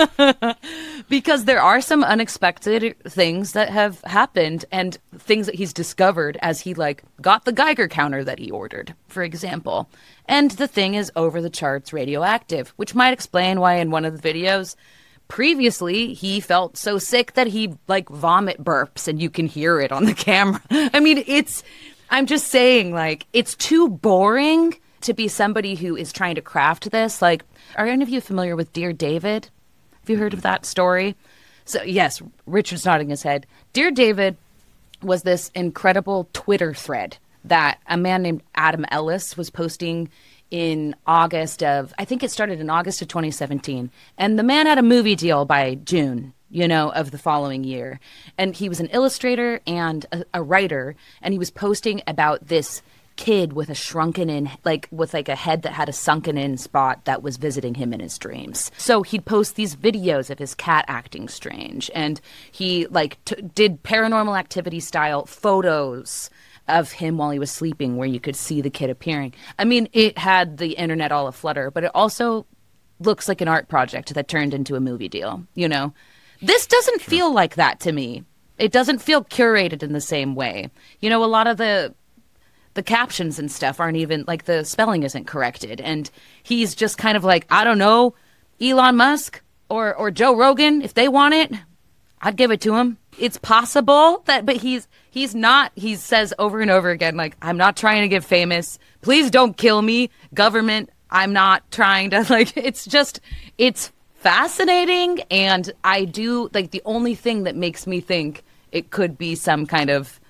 Because there are some unexpected things that have happened, and things that he's discovered as he like got the Geiger counter that he ordered, for example. And the thing is over the charts radioactive, which might explain why in one of the videos previously he felt so sick that he like vomit burps, and you can hear it on the camera. I mean, it's, I'm just saying, like, it's too boring to be somebody who is trying to craft this. Like, are any of you familiar with Dear David? Have you heard of that story? So yes, Richard's nodding his head. Dear David was this incredible Twitter thread that a man named Adam Ellis was posting in August of, I think it started in August of twenty seventeen. And the man had a movie deal by June, you know, of the following year. And he was an illustrator and a, a writer, and he was posting about this kid with a shrunken in, like with like a head that had a sunken in spot that was visiting him in his dreams. So he'd post these videos of his cat acting strange, and he like t- did Paranormal Activity style photos of him while he was sleeping where you could see the kid appearing. I mean, it had the internet all aflutter, but it also looks like an art project that turned into a movie deal, you know? This doesn't sure. feel like that to me. It doesn't feel curated in the same way. You know, a lot of the the captions and stuff aren't even, like, the spelling isn't corrected. And he's just kind of like, I don't know, Elon Musk or, or Joe Rogan, if they want it, I'd give it to him. It's possible that, but he's he's not, he says over and over again, like, I'm not trying to get famous. Please don't kill me. Government, I'm not trying to, like, it's just, it's fascinating. And I do, like, the only thing that makes me think it could be some kind of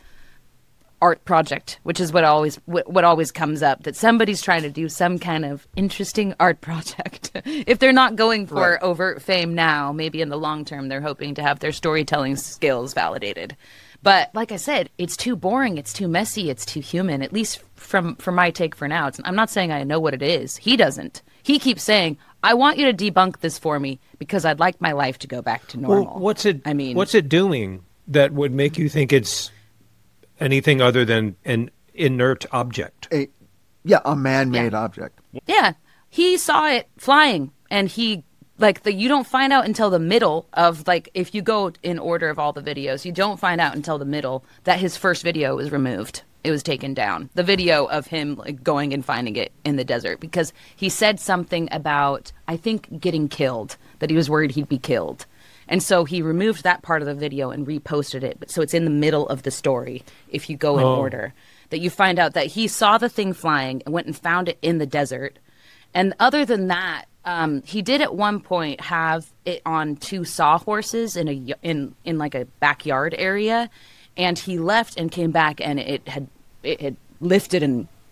art project, which is what always what always comes up, that somebody's trying to do some kind of interesting art project. If they're not going for right. overt fame now, maybe in the long term they're hoping to have their storytelling skills validated. But like I said, it's too boring, it's too messy, it's too human, at least from from my take for now. It's, I'm not saying I know what it is. He doesn't. He keeps saying, I want you to debunk this for me because I'd like my life to go back to normal. Well, what's it I mean, what's it doing that would make you think it's anything other than an inert object? A, yeah, a man-made yeah. object. Yeah, he saw it flying, and he, like, the you don't find out until the middle of, like, if you go in order of all the videos, you don't find out until the middle that his first video was removed. It was taken down. The video of him, like, going and finding it in the desert, because he said something about, I think, getting killed, that he was worried he'd be killed. And so he removed that part of the video and reposted it. So it's in the middle of the story, if you go in oh. order, that you find out that he saw the thing flying and went and found it in the desert. And other than that, um, he did at one point have it on two sawhorses in a in in like a backyard area, and he left and came back, and it had it had lifted and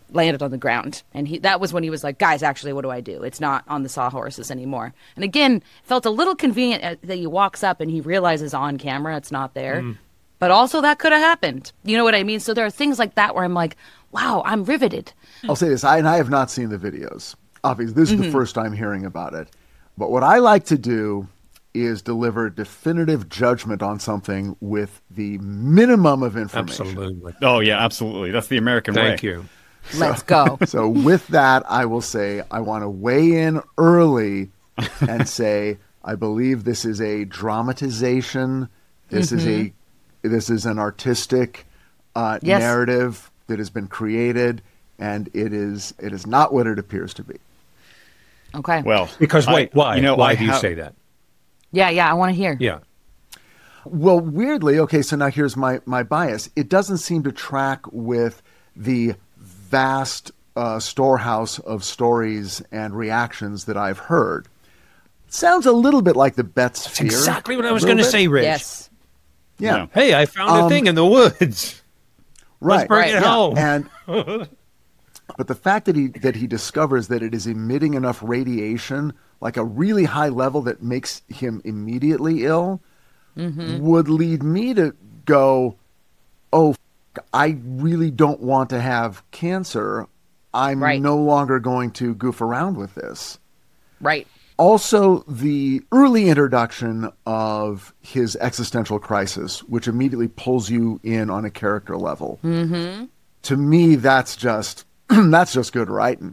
landed on the ground. And he that was when he was like, guys, actually, what do I do? It's not on the sawhorses anymore. And again, felt a little convenient that he walks up and he realizes on camera it's not there. Mm. But also that could have happened. You know what I mean? So there are things like that where I'm like, wow, I'm riveted. I'll say this, I, and I have not seen the videos. Obviously, this is mm-hmm. the first time hearing about it. But what I like to do is deliver definitive judgment on something with the minimum of information. Absolutely. Oh, yeah, absolutely. That's the American way. Thank you. So, Let's go. So with that, I will say I want to weigh in early and say I believe this is a dramatization. This mm-hmm. is a this is an artistic uh, yes. narrative that has been created, and it is it is not what it appears to be. Okay. Well, because wait, I, why? You know, why I do you ha- say that? Yeah, yeah, I want to hear. Yeah. Well, weirdly, okay, so now here's my, my bias. It doesn't seem to track with the vast uh, storehouse of stories and reactions that I've heard. It sounds a little bit like the Betts Sphere. That's exactly what I was going to say, Rich. Yes. Yeah. yeah. Hey, I found um, a thing in the woods. Right. Let's bring right, it yeah. home. And but the fact that he that he discovers that it is emitting enough radiation, like a really high level that makes him immediately ill, mm-hmm. would lead me to go, oh, f- I really don't want to have cancer. I'm right. no longer going to goof around with this. Right. Also, the early introduction of his existential crisis, which immediately pulls you in on a character level. Mm-hmm. To me, that's just that's just good writing.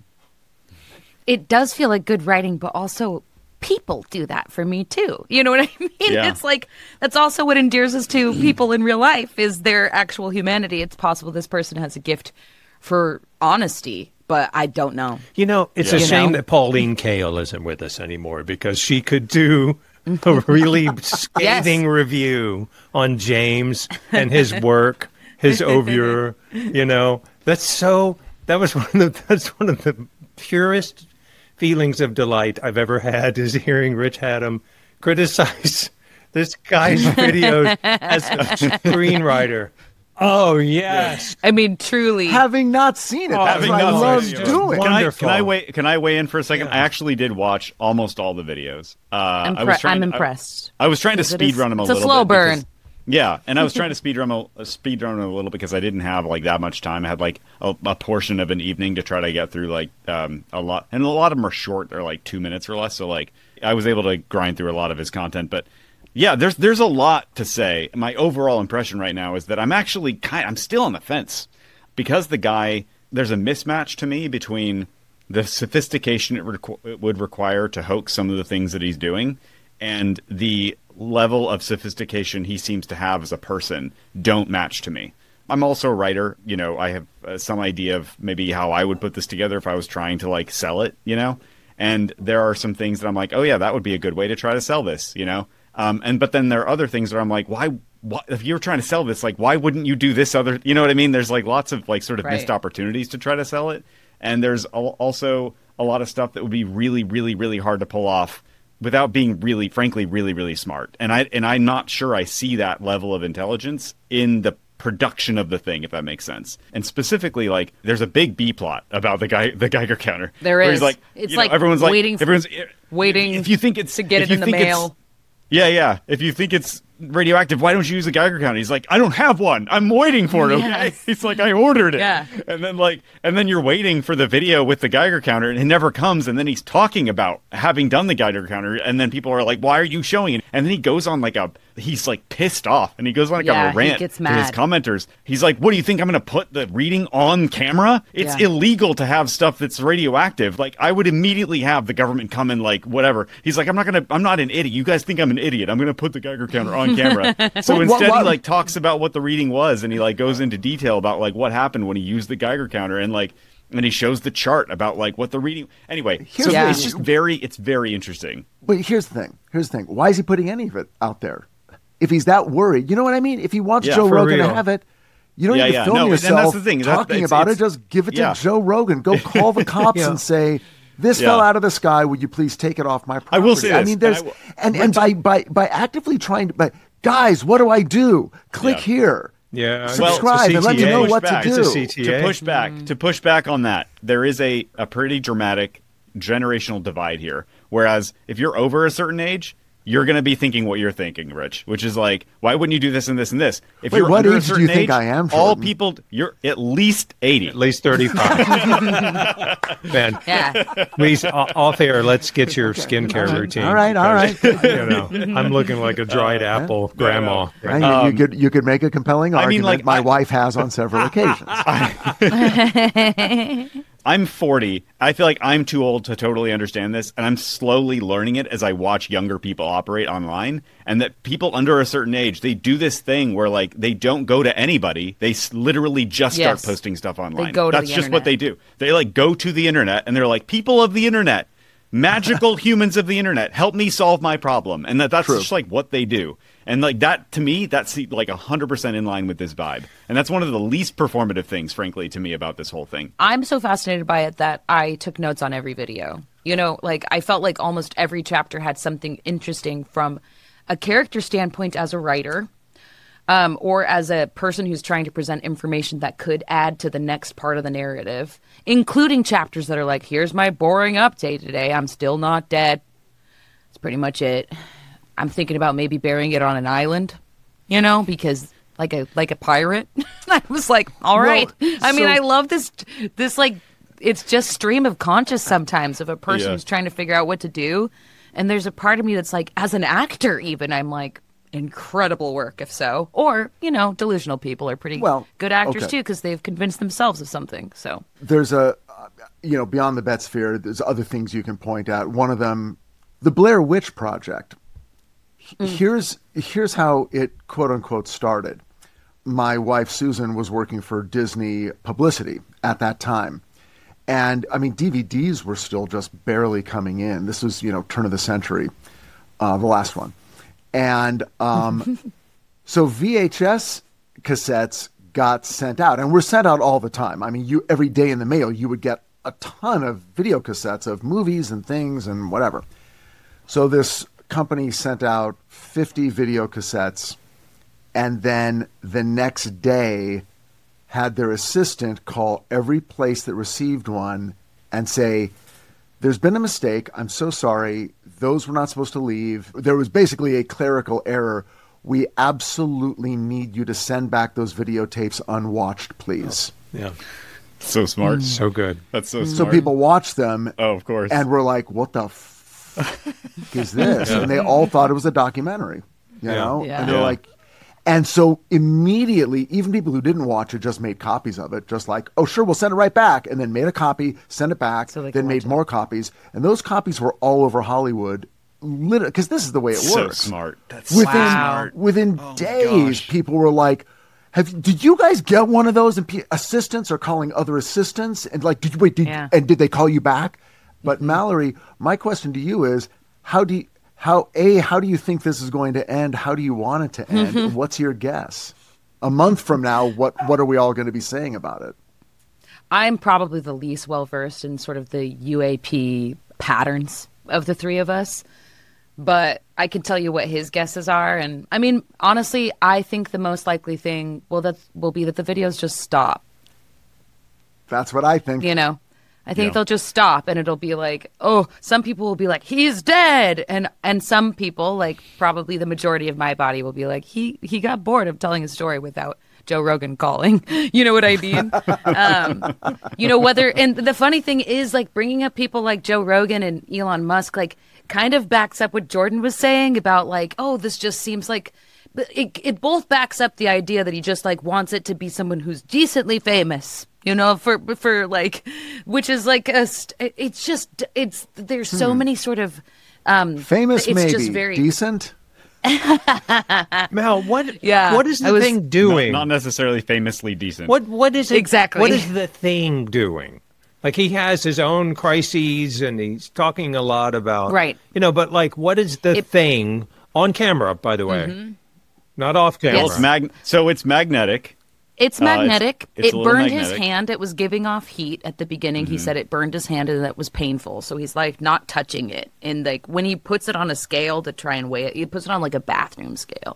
It does feel like good writing, but also people do that for me too. You know what I mean? Yeah. It's like that's also what endears us to people in real life is their actual humanity. It's possible this person has a gift for honesty, but I don't know. You know, it's Yeah. a You shame know? that Pauline Kael isn't with us anymore because she could do a really scathing Yes. review on James and his work, his oeuvre. You know, that's so. That was one of the. That's one of the purest feelings of delight I've ever had is hearing Rich Haddam criticize this guy's videos as a screenwriter. Oh, yes. I mean, truly. Having not seen it, Oh, that's having what I not love seen it. doing. Can I, Wonderful. can I weigh? Can I weigh in for a second? Yeah. I actually did watch almost all the videos. Uh, Impre- I was trying, I'm impressed. I, I was trying to 'Cause it speed is- run them a it's a little slow bit. burn. because- yeah, and I was trying to speed run a speed run a little because I didn't have like that much time. I had like a, a portion of an evening to try to get through like um, a lot, and a lot of them are short. They're like two minutes or less. So like I was able to grind through a lot of his content, but. Yeah, there's there's a lot to say. My overall impression right now is that I'm actually kind I'm still on the fence because the guy there's a mismatch to me between the sophistication it, requ- it would require to hoax some of the things that he's doing and the level of sophistication he seems to have as a person don't match to me. I'm also a writer, you know, I have uh, some idea of maybe how I would put this together if I was trying to like sell it, you know? And there are some things that I'm like, "Oh yeah, that would be a good way to try to sell this," you know? Um, and but then there are other things that I'm like, why, why? If you're trying to sell this, like, why wouldn't you do this other? You know what I mean? There's like lots of like sort of Right. missed opportunities to try to sell it, and there's al- also a lot of stuff that would be really, really, really hard to pull off without being really, frankly, really, really smart. And I and I'm not sure I see that level of intelligence in the production of the thing, if that makes sense. And specifically, like, there's a big B plot about the guy, the Geiger counter. There where is. He's like, It's you know, like everyone's like, waiting for- everyone's waiting If you think it's to get if it you in the think it's- mail. Yeah, yeah. If you think it's radioactive, why don't you use a Geiger counter? He's like, I don't have one. I'm waiting for it. Okay. Yes. He's like, I ordered it. Yeah. And then like, and then you're waiting for the video with the Geiger counter, and it never comes. And then he's talking about having done the Geiger counter, and then people are like, why are you showing it? And then he goes on like a, he's like pissed off, and he goes on like Yeah, a he rant gets to his mad. commenters. He's like, what do you think I'm going to put the reading on camera? It's Yeah. illegal to have stuff that's radioactive. Like, I would immediately have the government come and like whatever. He's like, I'm not gonna, I'm not an idiot. You guys think I'm an idiot? I'm gonna put the Geiger counter on camera. So Well, instead, what- he like talks about what the reading was, and he like goes into detail about like what happened when he used the Geiger counter, and like, and he shows the chart about like what the reading. Anyway, Here's so the- it's just very, it's very interesting. But here's the thing. Here's the thing. Why is he putting any of it out there? If he's that worried, you know what I mean? If he wants Yeah, Joe for Rogan real. to have it, you don't Yeah, need to yeah. film No, and that's yourself the thing. That's- talking it's- about it's- it. Just give it to yeah. Joe Rogan. Go call the cops Yeah. and say, this Yeah. fell out of the sky. Would you please take it off my property? I will say I this, mean, there's, and I will- and, and by, by, by actively trying to, but guys, what do I do? Click Yeah. here. Yeah. Subscribe it's a and let me C T A. know Push what back. to It's do. a C T A. To push back, Mm. to push back on that, there is a, a pretty dramatic generational divide here. Whereas if you're over a certain age, you're going to be thinking what you're thinking, Rich, which is like, why wouldn't you do this and this and this? If Wait, you're what under a age do certain you think age, I am, all Jordan? people, you're at least eighty. At least thirty-five. Man, Yeah. please, o- off air, let's get your skincare routine. All right, all right. because, You know, I'm looking like a dried apple grandma. Right, you- Um, you could you could make a compelling I argument. mean, like, my I- wife has on several occasions. I'm forty. I feel like I'm too old to totally understand this, and I'm slowly learning it as I watch younger people operate online. And that people under a certain age, they do this thing where like they don't go to anybody; they s- literally just start Yes. posting stuff online. go to That's the just what internet. they do. They like go to the internet, and they're like, "People of the internet, magical humans of the internet, help me solve my problem." And that that's True. just like what they do. And like that to me, that's like one hundred percent in line with this vibe. And that's one of the least performative things, frankly, to me about this whole thing. I'm so fascinated by it that I took notes on every video. You know, like I felt like almost every chapter had something interesting from a character standpoint as a writer, um, or as a person who's trying to present information that could add to the next part of the narrative, including chapters that are like, here's my boring update today. I'm still not dead. That's pretty much it. I'm thinking about maybe burying it on an island, you know, because like a like a pirate. I was like, all right. I mean, so- I love this this like it's just stream of conscious sometimes of a person Yeah. who's trying to figure out what to do. And there's a part of me that's like, as an actor, even I'm like, incredible work if so. Or, you know, delusional people are pretty Well, good actors okay. too because they've convinced themselves of something. So There's a, uh, you know, beyond the bet sphere, there's other things you can point at. One of them, the Blair Witch Project. Here's here's how it quote unquote started. My wife Susan was working for Disney publicity at that time. And I mean, D V Ds were still just barely coming in. This was, you know, turn of the century, uh, the last one. And um, so V H S cassettes got sent out, and were sent out all the time. I mean, you every day in the mail, you would get a ton of video cassettes of movies and things and whatever. So this company sent out fifty video cassettes, and then the next day had their assistant call every place that received one and say, there's been a mistake. I'm so sorry. Those were not supposed to leave. There was basically a clerical error. We absolutely need you to send back those videotapes unwatched, please. Yeah. So smart. So good. That's so So smart. people watched them Oh, of course. and were like, what the f- is this? And they all thought it was a documentary, you Yeah. know? Yeah. And they're Yeah. like, and so immediately, even people who didn't watch it just made copies of it, just like, oh, sure, we'll send it right back. And then made a copy, sent it back, So they then can made watch it. more copies. And those copies were all over Hollywood, because this is the way it so works. smart. That's Within, so smart. within Oh my days, gosh. people were like, Have, did you guys get one of those? And pe- assistants are calling other assistants, and like, did you wait? Did, Yeah. And did they call you back? But Mallory, my question to you is, how do you, how a how do you think this is going to end? How do you want it to end? And what's your guess? A month from now, what what are we all going to be saying about it? I'm probably the least well versed in sort of the U A P patterns of the three of us, but I can tell you what his guesses are. And I mean, honestly, I think the most likely thing will that will be that the videos just stop. That's what I think. You know, I think Yeah. they'll just stop, and it'll be like, oh, some people will be like, he's dead, and and some people, like probably the majority of my body, will be like, he he got bored of telling his story without Joe Rogan calling. You know what I mean? um, you know, whether, and the funny thing is, like, bringing up people like Joe Rogan and Elon Musk, like, kind of backs up what Jordan was saying about, like, oh, this just seems like, but it, it both backs up the idea that he just, like, wants it to be someone who's decently famous, you know, for, for like, which is like, a, st- it's just, it's, there's so many sort of, um, Famous, it's maybe just very, decent. Mel, what? Yeah, What is I the was- thing doing? Not necessarily famously decent. What What is it? Exactly. What is the thing doing? Like, he has his own crises, and he's talking a lot about Right. You know, but like, what is the It- thing on camera? By the way, not off camera. Well, it's mag- so it's magnetic. It's Uh, it's- magnetic. it's a it little burned his magnetic. hand. It was giving off heat at the beginning. He said it burned his hand and that was painful. So he's like not touching it. And like when he puts it on a scale to try and weigh it, he puts it on like a bathroom scale.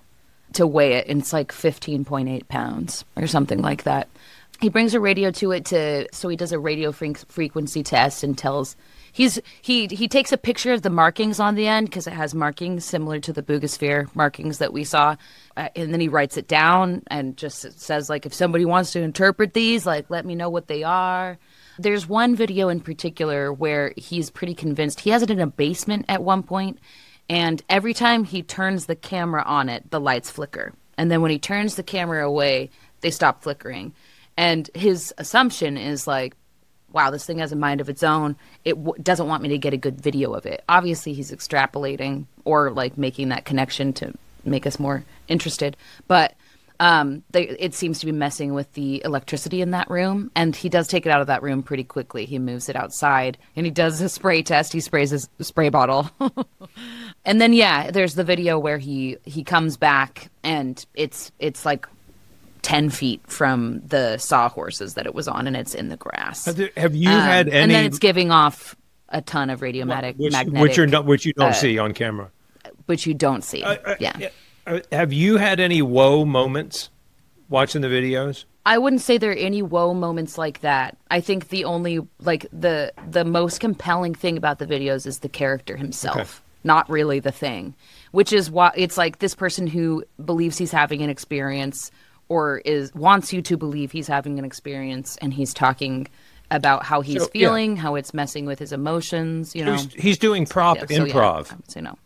to weigh it, and it's like fifteen point eight pounds or something like that. He brings a radio to it to, so he does a radio fre- frequency test and tells, he's he he takes a picture of the markings on the end because it has markings similar to the Boogosphere markings that we saw, uh, and then he writes it down and just says, like, if somebody wants to interpret these, like, let me know what they are. There's one video in particular where he's pretty convinced. He has it in a basement at one point, and every time he turns the camera on it, the lights flicker. And then when he turns the camera away, they stop flickering. And his assumption is like, wow, this thing has a mind of its own. It w- doesn't want me to get a good video of it. Obviously, he's extrapolating or like making that connection to make us more interested. But um, they, it seems to be messing with the electricity in that room. And he does take it out of that room pretty quickly. He moves it outside and he does a spray test. He sprays his spray bottle. And then, yeah, there's the video where he, he comes back and it's it's like ten feet from the sawhorses that it was on, and it's in the grass. Have, there, have you um, had any? And then it's giving off a ton of radiomatic, which, magnetic, which, you're not, which you don't uh, see on camera. Which you don't see. Uh, uh, yeah. Uh, have you had any whoa moments watching the videos? I wouldn't say there are any whoa moments like that. I think the only, like, the the most compelling thing about the videos is the character himself, okay. Not really the thing, which is why it's like this person who believes he's having an experience or is wants you to believe he's having an experience, and he's talking about how he's so, feeling, yeah. how it's messing with his emotions, you know. He's, he's doing prop yeah, so, improv. Yeah, I would say no.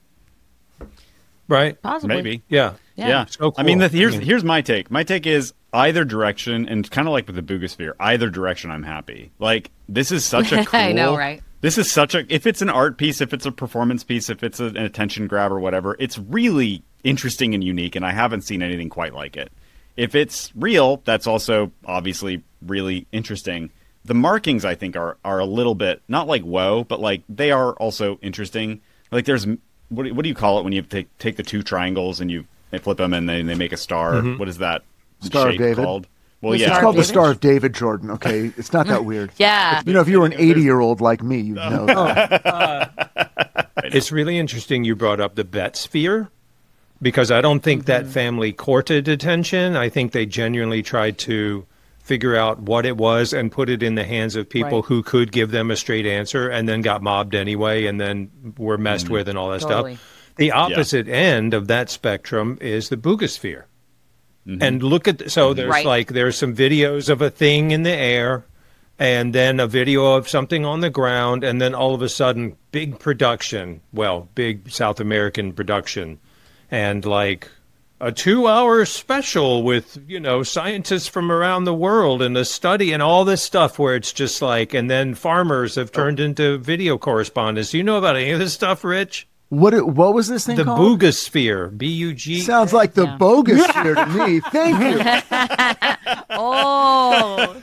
Right? Possibly. Maybe. Yeah. Yeah. yeah. So cool. I mean, the, here's I mean, here's my take. My take is either direction, and kind of like with the Boogosphere, either direction I'm happy. Like, this is such a cool... I know, right? This is such a... If it's an art piece, if it's a performance piece, if it's a, an attention grab or whatever, it's really interesting and unique, and I haven't seen anything quite like it. If it's real, that's also obviously really interesting. The markings, I think, are are a little bit, not like whoa, but like they are also interesting. Like there's, what, what do you call it when you take, take the two triangles and you they flip them and they, they make a star? Mm-hmm. What is that Star shape of David. called? Well, it's yeah. It's called the Star of David, Jordan, okay? It's not that weird. Yeah. You know, if you were an eighty-year-old like me, you'd know that. uh, it's really interesting you brought up the bet sphere. Because I don't think mm-hmm. that family courted attention. I think they genuinely tried to figure out what it was and put it in the hands of people right. who could give them a straight answer, and then got mobbed anyway and then were messed mm-hmm. with and all that totally. stuff. The opposite yeah. end of that spectrum is the Boogosphere. Mm-hmm. And look at, so there's right. like, there's some videos of a thing in the air, and then a video of something on the ground, and then all of a sudden, big production, well, big South American production. And like a two-hour special with, you know, scientists from around the world and a study and all this stuff where it's just like, and then farmers have turned into video correspondents. Do you know about any of this stuff, Rich? What what was this thing the called? The Boogosphere. B U G. Sounds like the yeah. Bogosphere to me. Thank you. Oh.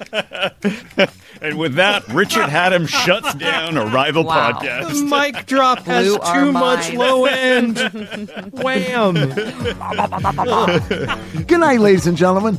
And with that, Richard Hatem shuts down a rival wow. podcast. The mic drop has Blew too much low end. Wham. Good night, ladies and gentlemen.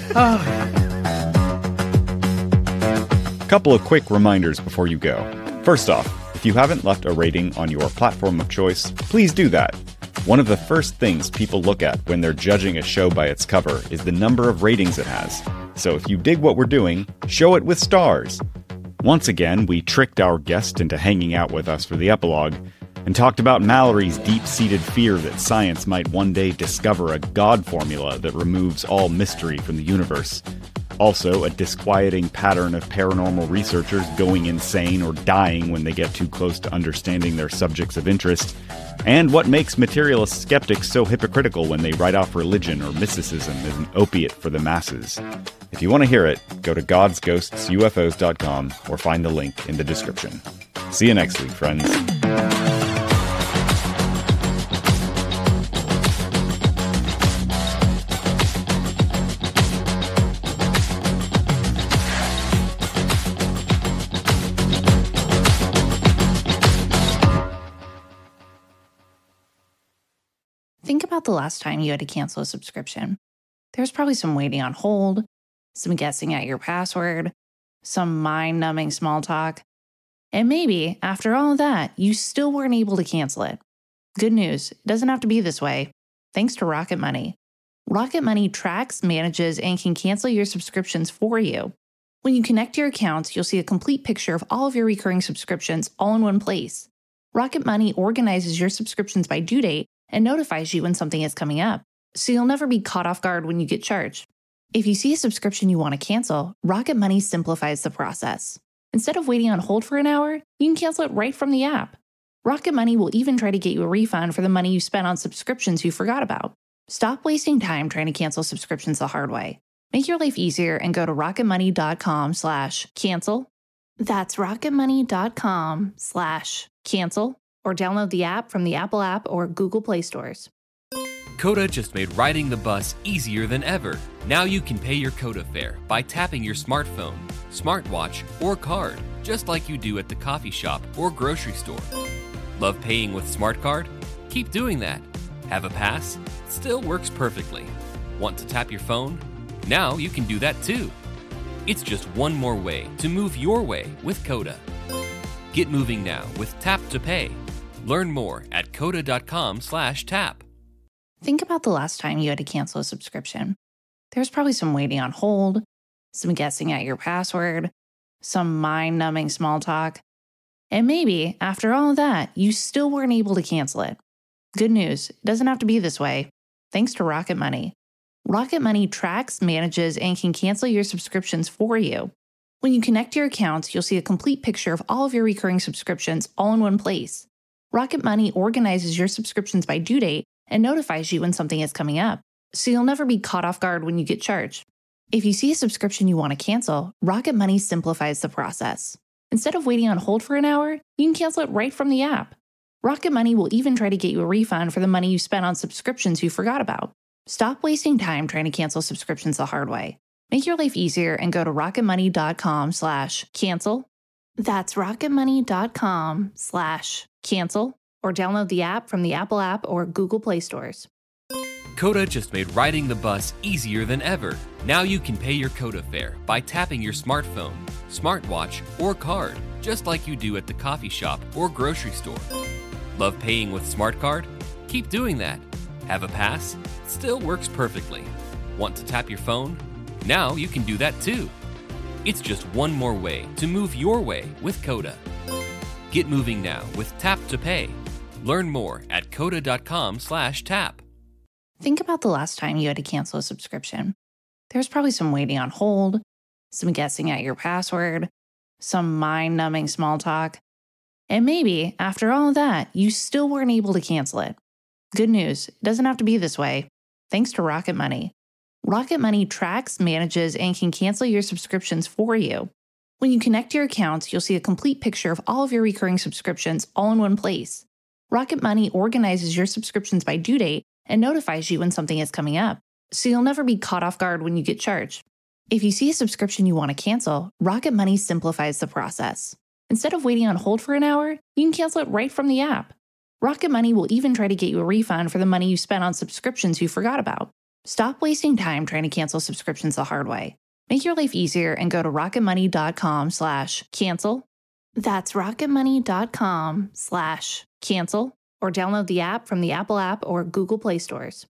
A couple of quick reminders before you go. First off, if you haven't left a rating on your platform of choice, please do that. One of the first things people look at when they're judging a show by its cover is the number of ratings it has. So if you dig what we're doing, show it with stars. Once again, we tricked our guest into hanging out with us for the epilogue and talked about Mallory's deep-seated fear that science might one day discover a God formula that removes all mystery from the universe. Also, a disquieting pattern of paranormal researchers going insane or dying when they get too close to understanding their subjects of interest, and what makes materialist skeptics so hypocritical when they write off religion or mysticism as an opiate for the masses. If you want to hear it, go to gods ghosts U F Os dot com or find the link in the description. See you next week, friends. Think about the last time you had to cancel a subscription. There's probably some waiting on hold, some guessing at your password, some mind-numbing small talk. And maybe, after all of that, you still weren't able to cancel it. Good news, it doesn't have to be this way. Thanks to Rocket Money. Rocket Money tracks, manages, and can cancel your subscriptions for you. When you connect your accounts, you'll see a complete picture of all of your recurring subscriptions all in one place. Rocket Money organizes your subscriptions by due date and notifies you when something is coming up, so you'll never be caught off guard when you get charged. If you see a subscription you want to cancel, Rocket Money simplifies the process. Instead of waiting on hold for an hour, you can cancel it right from the app. Rocket Money will even try to get you a refund for the money you spent on subscriptions you forgot about. Stop wasting time trying to cancel subscriptions the hard way. Make your life easier and go to rocketmoney.com slash cancel. That's rocketmoney.com slash cancel or download the app from the Apple App or Google Play stores. Coda just made riding the bus easier than ever. Now you can pay your Coda fare by tapping your smartphone, smartwatch, or card, just like you do at the coffee shop or grocery store. Love paying with Smart Card? Keep doing that. Have a pass? Still works perfectly. Want to tap your phone? Now you can do that too. It's just one more way to move your way with Coda. Get moving now with Tap to Pay. Learn more at coda.com slash tap. Think about the last time you had to cancel a subscription. There's probably some waiting on hold, some guessing at your password, some mind-numbing small talk. And maybe, after all of that, you still weren't able to cancel it. Good news, it doesn't have to be this way. Thanks to Rocket Money. Rocket Money tracks, manages, and can cancel your subscriptions for you. When you connect your accounts, you'll see a complete picture of all of your recurring subscriptions all in one place. Rocket Money organizes your subscriptions by due date and notifies you when something is coming up, so you'll never be caught off guard when you get charged. If you see a subscription you want to cancel, Rocket Money simplifies the process. Instead of waiting on hold for an hour, you can cancel it right from the app. Rocket Money will even try to get you a refund for the money you spent on subscriptions you forgot about. Stop wasting time trying to cancel subscriptions the hard way. Make your life easier and go to rocketmoney.com slash cancel. That's rocketmoney.com slash cancel or download the app from the Apple App or Google Play stores. Coda just made riding the bus easier than ever. Now you can pay your Coda fare by tapping your smartphone, smartwatch, or card, just like you do at the coffee shop or grocery store. Love paying with Smart Card? Keep doing that. Have a pass? Still works perfectly. Want to tap your phone? Now you can do that too. It's just one more way to move your way with Coda. Get moving now with Tap to Pay. Learn more at coda.com slash tap. Think about the last time you had to cancel a subscription. There's probably some waiting on hold, some guessing at your password, some mind-numbing small talk. And maybe, after all of that, you still weren't able to cancel it. Good news, it doesn't have to be this way. Thanks to Rocket Money. Rocket Money tracks, manages, and can cancel your subscriptions for you. When you connect your accounts, you'll see a complete picture of all of your recurring subscriptions all in one place. Rocket Money organizes your subscriptions by due date and notifies you when something is coming up, so you'll never be caught off guard when you get charged. If you see a subscription you want to cancel, Rocket Money simplifies the process. Instead of waiting on hold for an hour, you can cancel it right from the app. Rocket Money will even try to get you a refund for the money you spent on subscriptions you forgot about. Stop wasting time trying to cancel subscriptions the hard way. Make your life easier and go to rocketmoney.com slash cancel. That's rocketmoney.com slash cancel or download the app from the Apple App or Google Play stores.